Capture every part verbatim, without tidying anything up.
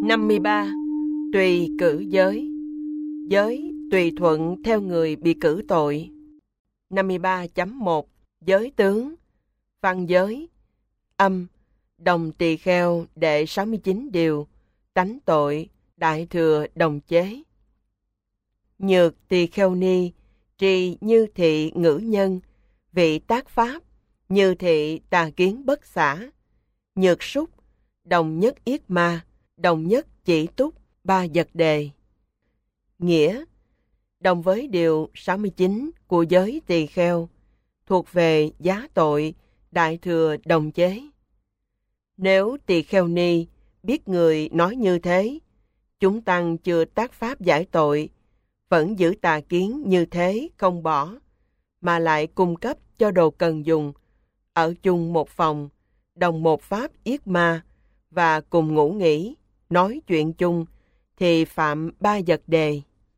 năm mươi ba. Tùy cử giới. Giới tùy thuận theo người bị cử tội. năm mươi ba chấm một. Giới tướng. Văn giới. Âm. Đồng tỳ kheo đệ sáu mươi chín điều. Tánh tội. Đại thừa đồng chế. Nhược tỳ kheo ni. Trì như thị ngữ nhân. Vị tác pháp. Như thị tà kiến bất xả. Nhược súc. Đồng nhất yết ma. Đồng nhất chỉ túc. Ba vật đề. Nghĩa. Đồng với điều sáu mươi chín của giới tỳ kheo. Thuộc về giá tội. Đại thừa đồng chế. Nếu tỳ kheo ni biết người nói như thế, chúng tăng chưa tác pháp giải tội, vẫn giữ tà kiến như thế không bỏ, mà lại cung cấp cho đồ cần dùng, ở chung một phòng, đồng một pháp yết ma, và cùng ngủ nghỉ, nói chuyện chung, thì phạm ba vật đề.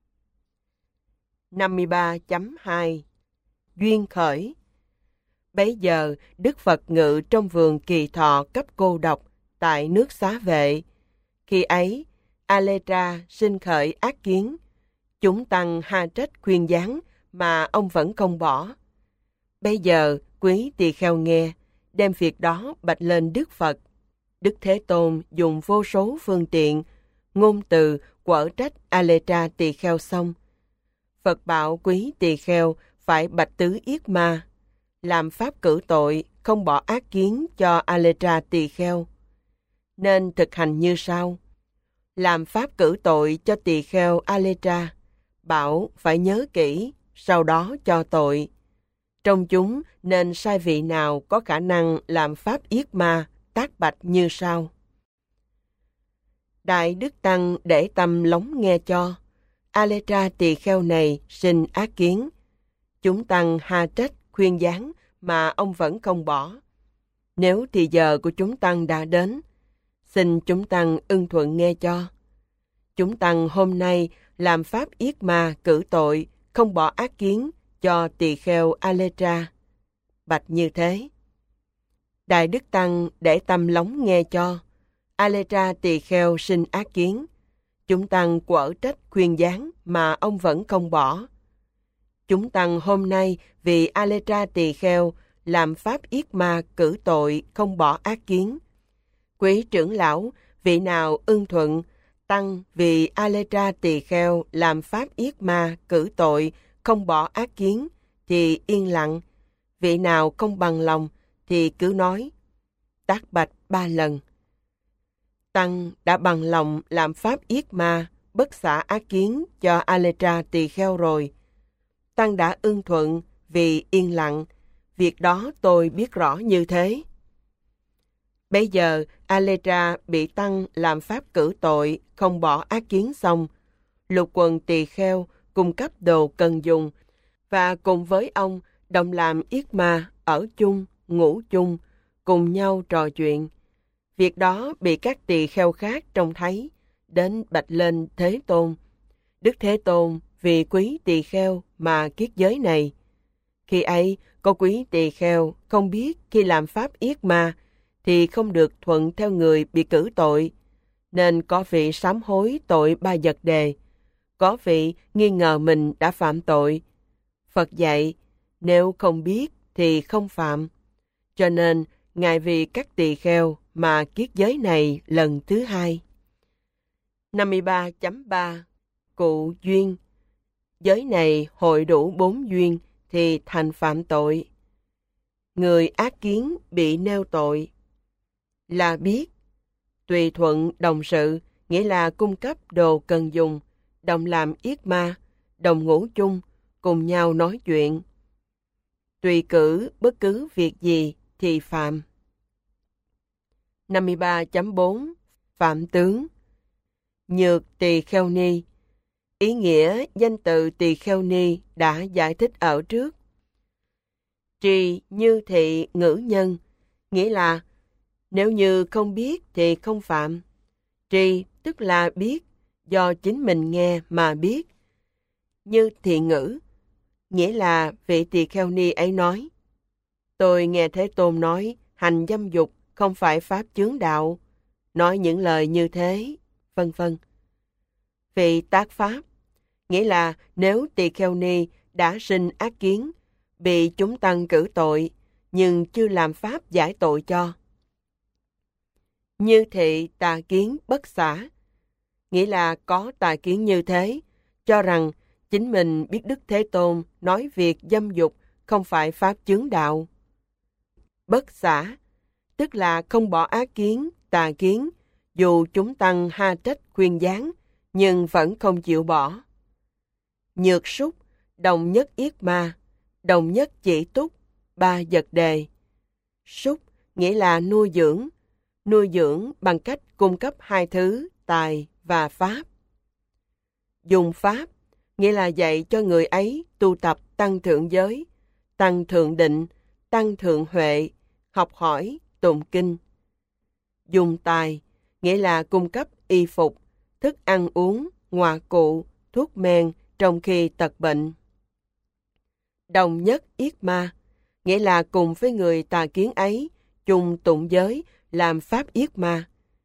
năm mươi ba chấm hai. Duyên khởi. Bấy giờ, Đức Phật ngự trong vườn Kỳ Thọ cấp cô độc, tại nước Xá Vệ. Khi ấy, A-lê-tra sinh khởi ác kiến. Chúng tăng ha trách khuyên gián, mà ông vẫn không bỏ. Bây giờ, quý tỳ kheo nghe, đem việc đó bạch lên Đức Phật. Đức Thế Tôn dùng vô số phương tiện, ngôn từ quở trách A-lê-tra tỳ kheo xong. Phật bảo quý tỳ kheo phải bạch tứ yết ma, làm pháp cử tội, không bỏ ác kiến cho A-lê-tra tỳ kheo. Nên thực hành như sau. Làm pháp cử tội cho tỳ kheo A-lê-tra, bảo phải nhớ kỹ, sau đó cho tội. Trong chúng nên sai vị nào có khả năng làm pháp yết ma, tác bạch như sau. Đại Đức Tăng để tâm lắng nghe cho. A-lê-tra tỳ kheo này sinh ác kiến. Chúng tăng ha trách khuyên gián, mà ông vẫn không bỏ. Nếu thì giờ của chúng tăng đã đến, xin chúng tăng ưng thuận nghe cho. Chúng tăng hôm nay làm pháp yết ma cử tội, không bỏ ác kiến cho tỳ kheo A-lê-tra. Bạch như thế. Đại Đức Tăng để tâm lắng nghe cho. A-lê-tra tỳ kheo sinh ác kiến. Chúng tăng quở trách khuyên gián, mà ông vẫn không bỏ. Chúng tăng hôm nay vì A-lê-tra tỳ kheo làm pháp yết ma cử tội, không bỏ ác kiến. Quý trưởng lão, vị nào ưng thuận, tăng vì A-lê-tra tỳ kheo làm pháp yết ma cử tội, không bỏ ác kiến, thì yên lặng. Vị nào không bằng lòng, thì cứ nói. Tác bạch ba lần. Tăng đã bằng lòng làm pháp yết ma, bất xả ác kiến cho A-lê-tra tỳ kheo rồi. Tăng đã ưng thuận vì yên lặng. Việc đó tôi biết rõ như thế. Bây giờ, A-lê-tra bị Tăng làm pháp cử tội, không bỏ ác kiến xong. Lục quần tỳ kheo cung cấp đồ cần dùng, và cùng với ông đồng làm yết ma, ở chung, ngủ chung, cùng nhau trò chuyện. Việc đó bị các tỳ kheo khác trông thấy, đến bạch lên Thế Tôn. Đức Thế Tôn vì quý tỳ kheo mà kiết giới này. Khi ấy, có quý tỳ kheo không biết khi làm pháp yết ma, thì không được thuận theo người bị cử tội, nên có vị sám hối tội ba vật đề, có vị nghi ngờ mình đã phạm tội. Phật dạy, nếu không biết thì không phạm. Cho nên, Ngài vì các tỳ kheo mà kiết giới này lần thứ hai. năm mươi ba chấm ba. Cụ duyên. Giới này hội đủ bốn duyên thì thành phạm tội. Người ác kiến bị nêu tội. Là biết. Tùy thuận đồng sự, nghĩa là cung cấp đồ cần dùng, đồng làm yết ma, đồng ngủ chung, cùng nhau nói chuyện. Tùy cử bất cứ việc gì thì phạm. năm mươi ba chấm bốn. Phạm tướng. Nhược tỳ kheo ni. Ý nghĩa danh từ tỳ kheo ni đã giải thích ở trước. Trì như thị ngữ nhân, nghĩa là nếu như không biết thì không phạm. Trì tức là biết, do chính mình nghe mà biết. Như thị ngữ, nghĩa là vị tỳ kheo ni ấy nói. Tôi nghe Thế Tôn nói, hành dâm dục không phải pháp chướng đạo. Nói những lời như thế, vân vân. Vị tác pháp, nghĩa là nếu tỳ kheo ni đã sinh ác kiến, bị chúng tăng cử tội, nhưng chưa làm pháp giải tội cho. Như thị tà kiến bất xả, nghĩa là có tà kiến như thế, cho rằng chính mình biết Đức Thế Tôn nói việc dâm dục không phải pháp chướng đạo. Bất xả, tức là không bỏ ác kiến, tà kiến, dù chúng tăng ha trách khuyên gián, nhưng vẫn không chịu bỏ. Nhược súc, đồng nhất yết ma, đồng nhất chỉ túc, ba vật đề. Súc nghĩa là nuôi dưỡng, nuôi dưỡng bằng cách cung cấp hai thứ tài và pháp. Dùng pháp nghĩa là dạy cho người ấy tu tập tăng thượng giới, tăng thượng định, tăng thượng huệ, học hỏi, tụng kinh. Dùng tài nghĩa là cung cấp y phục, thức ăn uống, ngoại cụ, thuốc men trong khi tật bệnh. Đồng nhất yết ma nghĩa là cùng với người tà kiến ấy chung tụng giới làm pháp yết ma.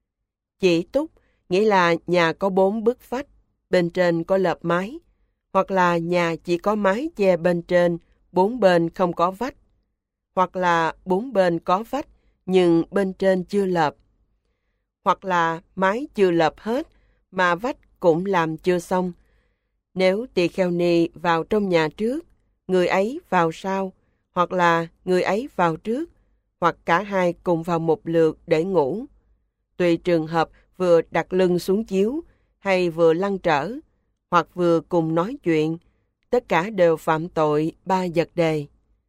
Chỉ túc nghĩa là nhà có bốn bức vách, bên trên có lợp mái, hoặc là nhà chỉ có mái che bên trên, bốn bên không có vách, hoặc là bốn bên có vách nhưng bên trên chưa lợp, hoặc là mái chưa lợp hết mà vách cũng làm chưa xong. Nếu tỳ kheo ni vào trong nhà trước, người ấy vào sau, hoặc là người ấy vào trước, hoặc cả hai cùng vào một lượt để ngủ, tùy trường hợp vừa đặt lưng xuống chiếu hay vừa lăn trở, hoặc vừa cùng nói chuyện, tất cả đều phạm tội ba vật đề.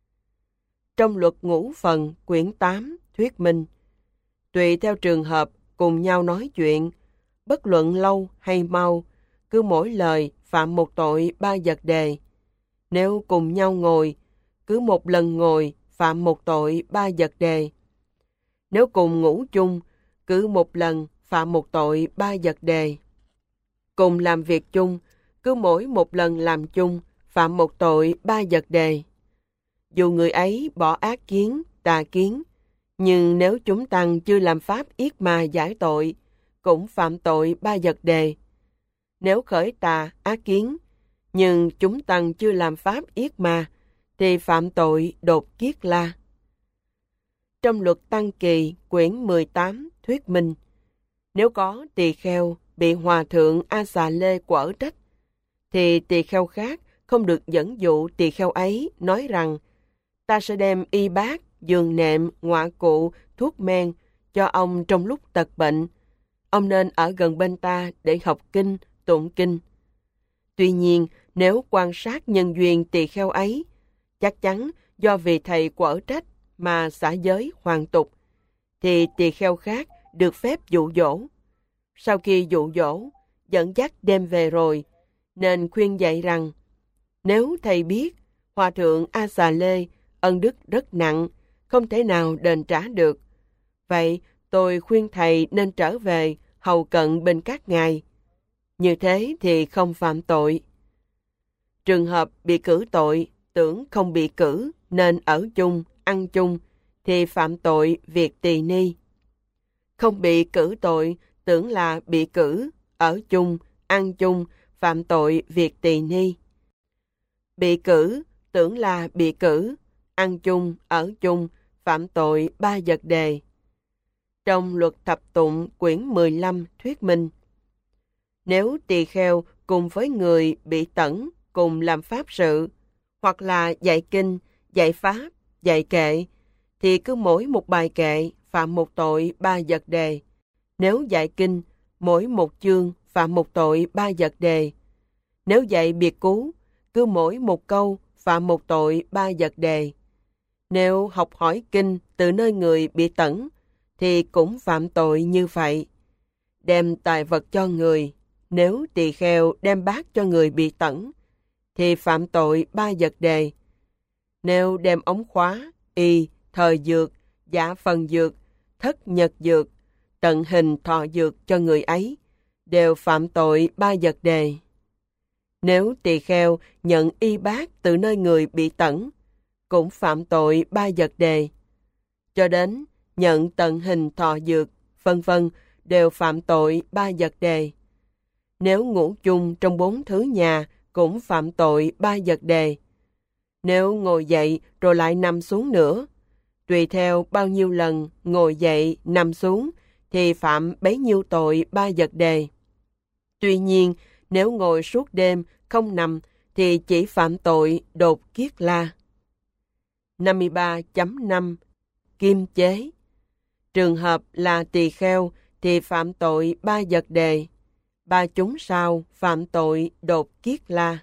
Trong luật ngũ phần quyển tám thuyết minh, tùy theo trường hợp cùng nhau nói chuyện, bất luận lâu hay mau, cứ mỗi lời phạm một tội ba vật đề. Nếu cùng nhau ngồi, cứ một lần ngồi phạm một tội ba vật đề. Nếu cùng ngủ chung, cứ một lần phạm một tội ba vật đề. Cùng làm việc chung, cứ mỗi một lần làm chung phạm một tội ba vật đề. Dù người ấy bỏ ác kiến, tà kiến, nhưng nếu chúng tăng chưa làm pháp yết ma giải tội, cũng phạm tội ba vật đề. Nếu khởi tà, ác kiến, nhưng chúng tăng chưa làm pháp yết ma, thì phạm tội đột kiết la. Trong luật Tăng Kỳ, quyển mười tám, thuyết minh, nếu có tỳ kheo bị hòa thượng A Xà Lê quở trách, thì tỳ kheo khác không được dẫn dụ tỳ kheo ấy nói rằng ta sẽ đem y bát, giường nệm, ngoại cụ, thuốc men cho ông trong lúc tật bệnh. Ông nên ở gần bên ta để học kinh, tụng kinh. Tuy nhiên, nếu quan sát nhân duyên tỳ kheo ấy, chắc chắn do vì thầy quở trách mà xả giới hoàn tục, thì tỳ kheo khác được phép dụ dỗ. Sau khi dụ dỗ, dẫn dắt đem về rồi, nên khuyên dạy rằng, nếu thầy biết Hòa thượng A Xà Lê ân đức rất nặng, không thể nào đền trả được, vậy tôi khuyên thầy nên trở về hầu cận bên các ngài. Như thế thì không phạm tội. Trường hợp bị cử tội, tưởng không bị cử nên ở chung, ăn chung, thì phạm tội việc tỳ ni. Không bị cử tội, tưởng là bị cử, ở chung, ăn chung, phạm tội việc tỳ ni. Bị cử, tưởng là bị cử, ăn chung, ở chung, phạm tội ba vật đề. Trong luật thập tụng quyển mười lăm thuyết minh, nếu tỳ kheo cùng với người bị tẩn cùng làm pháp sự, hoặc là dạy kinh, dạy pháp, dạy kệ, thì cứ mỗi một bài kệ phạm một tội ba vật đề. Nếu dạy kinh, mỗi một chương phạm một tội ba vật đề. Nếu dạy biệt cú, cứ mỗi một câu phạm một tội ba vật đề. Nếu học hỏi kinh từ nơi người bị tẩn, thì cũng phạm tội như vậy. Đem tài vật cho người, nếu tỳ kheo đem bát cho người bị tẩn, thì phạm tội ba vật đề. Nếu đem ống khóa, y, thời dược, giả phần dược, thất nhật dược, tận hình thọ dược cho người ấy, đều phạm tội ba vật đề. Nếu tỳ kheo nhận y bát từ nơi người bị tẩn, cũng phạm tội ba vật đề. Cho đến nhận tận hình thọ dược, vân vân, đều phạm tội ba vật đề. Nếu ngủ chung trong bốn thứ nhà cũng phạm tội ba vật đề. Nếu ngồi dậy rồi lại nằm xuống nữa, tùy theo bao nhiêu lần ngồi dậy nằm xuống thì phạm bấy nhiêu tội ba vật đề. Tuy nhiên, nếu ngồi suốt đêm không nằm thì chỉ phạm tội đột kiết la. năm mươi ba chấm năm Kim chế. Trường hợp là tỳ kheo thì phạm tội ba vật đề. Ba chúng sao phạm tội đột kiết la.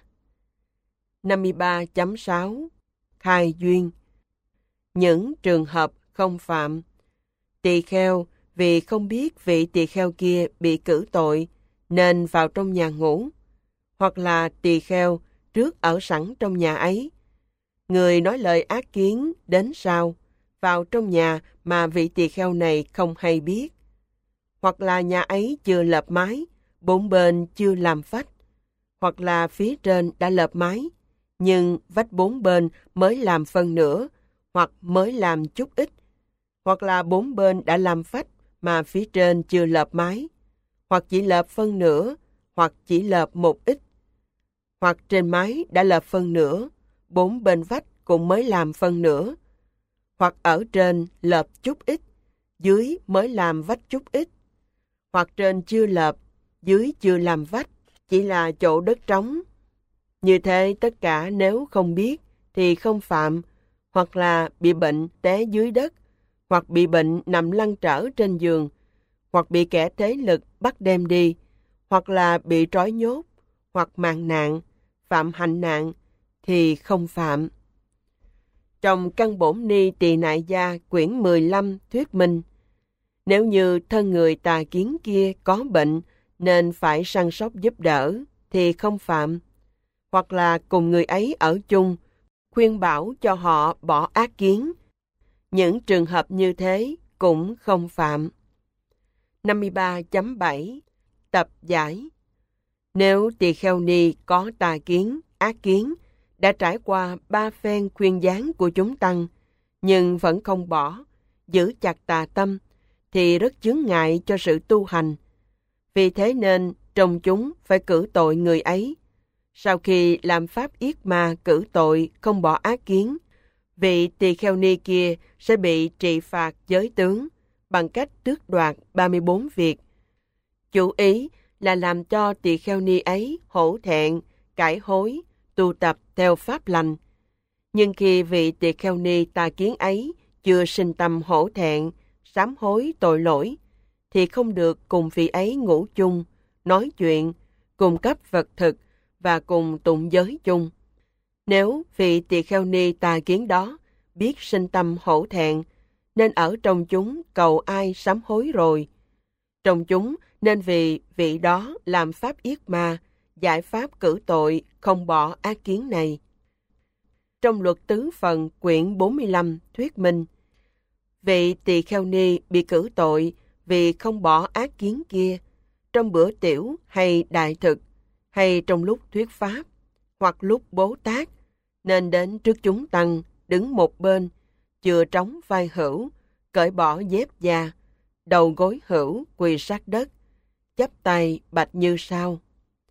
năm mươi ba chấm sáu Khai duyên. Những trường hợp không phạm. Tỳ kheo vì không biết vị tỳ kheo kia bị cử tội nên vào trong nhà ngủ, hoặc là tỳ kheo trước ở sẵn trong nhà ấy. Người nói lời ác kiến đến sau vào trong nhà mà vị tỳ kheo này không hay biết, hoặc là nhà ấy chưa lợp mái, bốn bên chưa làm vách, hoặc là phía trên đã lợp mái nhưng vách bốn bên mới làm phân nửa, hoặc mới làm chút ít, hoặc là bốn bên đã làm vách mà phía trên chưa lợp mái, hoặc chỉ lợp phân nửa, hoặc chỉ lợp một ít, hoặc trên mái đã lợp phân nửa, bốn bên vách cũng mới làm phân nửa, hoặc ở trên lợp chút ít, dưới mới làm vách chút ít, hoặc trên chưa lợp, dưới chưa làm vách, chỉ là chỗ đất trống. Như thế tất cả nếu không biết thì không phạm, hoặc là bị bệnh té dưới đất, hoặc bị bệnh nằm lăn trở trên giường, hoặc bị kẻ thế lực bắt đem đi, hoặc là bị trói nhốt, hoặc mạng nạn, phạm hạnh nạn, thì không phạm. Trong Căn Bổn Ni Tỳ Nại Gia quyển mười lăm thuyết minh, nếu như thân người tà kiến kia có bệnh nên phải săn sóc giúp đỡ thì không phạm, hoặc là cùng người ấy ở chung, khuyên bảo cho họ bỏ ác kiến. Những trường hợp như thế cũng không phạm. năm mươi ba chấm bảy Tập giải. Nếu tỳ kheo ni có tà kiến, ác kiến, đã trải qua ba phen khuyên gián của chúng tăng, nhưng vẫn không bỏ, giữ chặt tà tâm, thì rất chướng ngại cho sự tu hành. Vì thế nên trong chúng phải cử tội người ấy. Sau khi làm pháp yết ma cử tội không bỏ ác kiến, vị tỳ kheo ni kia sẽ bị trị phạt giới tướng bằng cách tước đoạt ba mươi bốn việc. Chủ ý là làm cho tỳ kheo ni ấy hổ thẹn, cải hối, tu tập theo pháp lành. Nhưng khi vị tỳ kheo ni tà kiến ấy chưa sinh tâm hổ thẹn, sám hối tội lỗi, thì không được cùng vị ấy ngủ chung, nói chuyện, cùng cấp vật thực và cùng tụng giới chung. Nếu vị tỳ kheo ni tà kiến đó biết sinh tâm hổ thẹn, nên ở trong chúng cầu ai sám hối rồi. Trong chúng nên vì vị đó làm pháp yết ma, giải pháp cử tội không bỏ ác kiến này. Trong Luật Tứ Phần quyển bốn mươi lăm thuyết minh, vị tỳ kheo ni bị cử tội vì không bỏ ác kiến kia, trong bữa tiểu hay đại thực, hay trong lúc thuyết pháp, hoặc lúc bố tát, nên đến trước chúng tăng, đứng một bên, chừa trống vai hữu, cởi bỏ dép da, đầu gối hữu quỳ sát đất, chắp tay bạch như sau: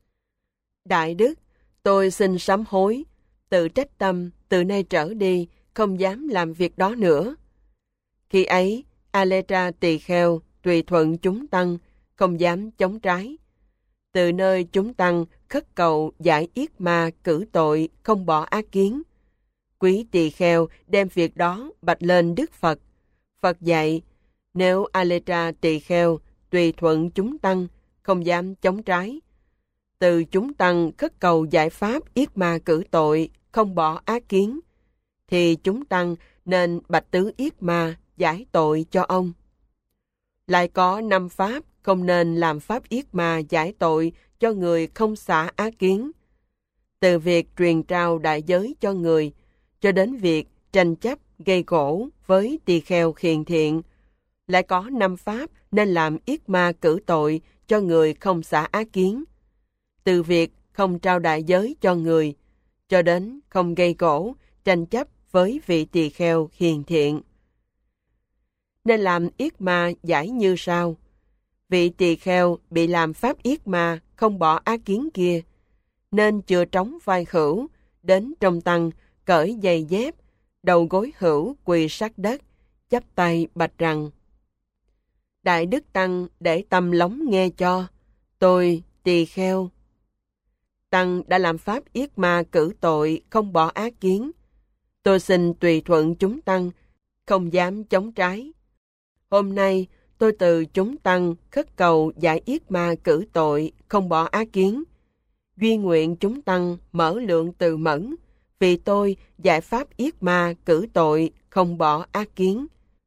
Đại đức, tôi xin sám hối, tự trách tâm, từ nay trở đi, không dám làm việc đó nữa. Khi ấy, A-lê-tra tỳ kheo tùy thuận chúng tăng, không dám chống trái. Từ nơi chúng tăng khất cầu giải yết ma cử tội không bỏ ác kiến. Quý tỳ kheo đem việc đó bạch lên Đức Phật. Phật dạy, nếu A-lê-tra tỳ kheo tùy thuận chúng tăng, không dám chống trái. Từ chúng tăng khất cầu giải pháp yết ma cử tội không bỏ ác kiến, thì chúng tăng nên bạch tứ yết ma giải tội cho ông. Lại có năm pháp không nên làm pháp yết ma giải tội cho người không xả ác kiến. Từ việc truyền trao đại giới cho người, cho đến việc tranh chấp gây gỗ với tỳ kheo hiền thiện. Lại có năm pháp nên làm yết ma cử tội cho người không xả ác kiến. Từ việc không trao đại giới cho người, cho đến không gây gỗ, tranh chấp với vị tỳ kheo hiền thiện. Nên làm yết ma giải như sau. vị tỳ kheo bị làm pháp yết ma không bỏ ác kiến kia, nên chừa trống vai hữu, đến trong tăng, cởi giày dép, đầu gối hữu quỳ sát đất, chắp tay bạch rằng: Đại Đức Tăng để tâm lắng nghe cho, tôi tỳ kheo. Tăng đã làm pháp yết ma cử tội, không bỏ ác kiến. Tôi xin tùy thuận chúng tăng, không dám chống trái. Hôm nay, tôi từ chúng tăng khất cầu giải yết ma cử tội, không bỏ ác kiến. Duy nguyện chúng tăng mở lượng từ mẫn, vì tôi giải pháp yết ma cử tội, không bỏ ác kiến.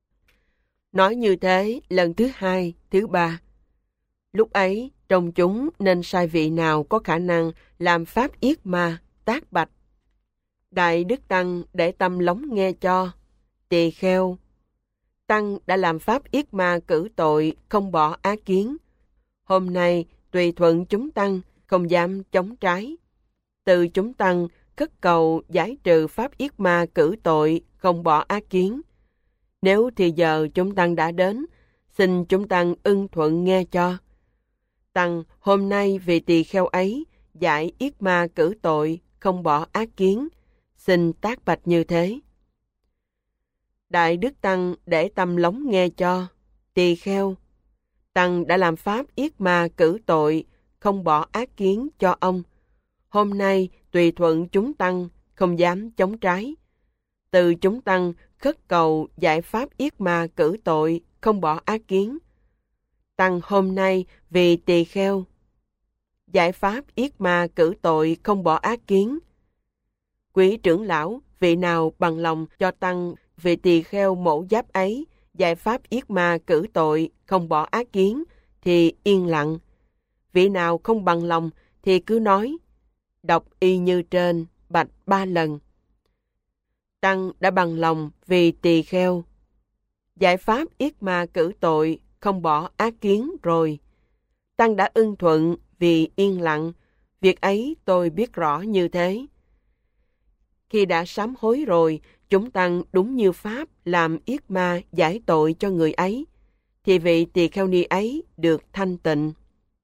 Nói như thế lần thứ hai, thứ ba. Lúc ấy, trong chúng nên sai vị nào có khả năng làm pháp yết ma, tác bạch: Đại Đức Tăng để tâm lắng nghe cho, tỳ kheo. Tăng đã làm pháp yết ma cử tội, không bỏ ác kiến. Hôm nay, tùy thuận chúng tăng, không dám chống trái. Từ chúng tăng, khất cầu giải trừ pháp yết ma cử tội, không bỏ ác kiến. Nếu thì giờ chúng tăng đã đến, xin chúng tăng ưng thuận nghe cho. Tăng hôm nay vì tỳ kheo ấy, giải yết ma cử tội, không bỏ ác kiến, xin tác bạch như thế. Đại Đức Tăng để tâm lắng nghe cho, tỳ kheo. Tăng đã làm pháp yết ma cử tội, không bỏ ác kiến cho ông. Hôm nay tùy thuận chúng tăng, không dám chống trái. Từ chúng tăng khất cầu giải pháp yết ma cử tội, không bỏ ác kiến. Tăng hôm nay vì tỳ kheo, giải pháp yết ma cử tội, không bỏ ác kiến. Quý trưởng lão, vị nào bằng lòng cho tăng vì tỳ kheo mổ giáp ấy, giải pháp yết ma cử tội, không bỏ ác kiến, thì yên lặng. Vị nào không bằng lòng thì cứ nói, đọc y như trên, bạch ba lần. Tăng đã bằng lòng vì tỳ kheo, giải pháp yết ma cử tội, không bỏ ác kiến rồi. Tăng đã ưng thuận vì yên lặng, việc ấy tôi biết rõ như thế. Khi đã sám hối rồi, chúng tăng đúng như pháp làm yết ma giải tội cho người ấy, thì vị tỳ kheo ni ấy được thanh tịnh.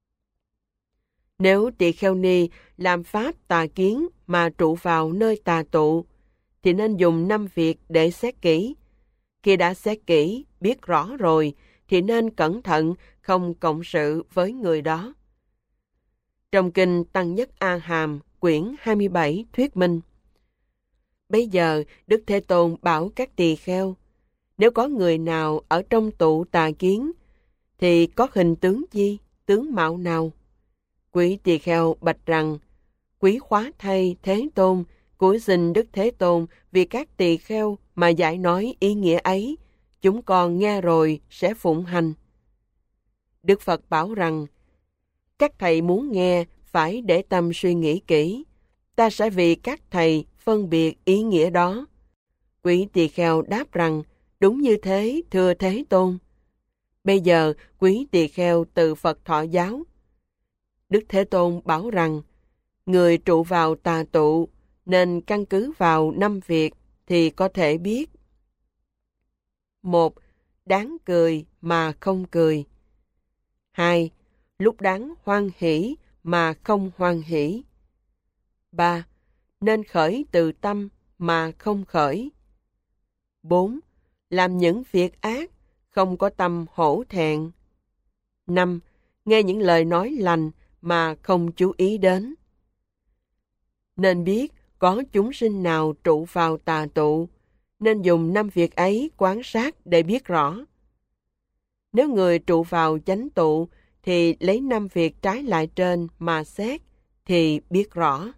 Nếu tỳ kheo ni làm pháp tà kiến mà trụ vào nơi tà tụ, thì nên dùng năm việc để xét kỹ. Khi đã xét kỹ, biết rõ rồi, thì nên cẩn thận không cộng sự với người đó. Trong kinh Tăng Nhất A Hàm, quyển hai mươi bảy thuyết minh. Bây giờ, Đức Thế Tôn bảo các tỳ kheo, nếu có người nào ở trong tụ tà kiến, thì có hình tướng gì, tướng mạo nào? Quý tỳ kheo bạch rằng, quý khóa thay Thế Tôn, cúi xin Đức Thế Tôn vì các tỳ kheo mà giải nói ý nghĩa ấy, chúng con nghe rồi sẽ phụng hành. Đức Phật bảo rằng, các thầy muốn nghe phải để tâm suy nghĩ kỹ. Ta sẽ vì các thầy phân biệt ý nghĩa đó. Quý tỳ kheo đáp rằng, đúng như thế, thưa Thế Tôn. Bây giờ, quý tỳ kheo từ Phật thọ giáo. Đức Thế Tôn bảo rằng, người trụ vào tà tụ, nên căn cứ vào năm việc thì có thể biết. Một, đáng cười mà không cười. Hai, lúc đáng hoan hỷ mà không hoan hỷ. Ba, nên khởi từ tâm mà không khởi. Bốn, làm những việc ác, không có tâm hổ thẹn. Năm, nghe những lời nói lành mà không chú ý đến. Nên biết có chúng sinh nào trụ vào tà tụ, nên dùng năm việc ấy quan sát để biết rõ. Nếu người trụ vào chánh tụ, thì lấy năm việc trái lại trên mà xét, thì biết rõ.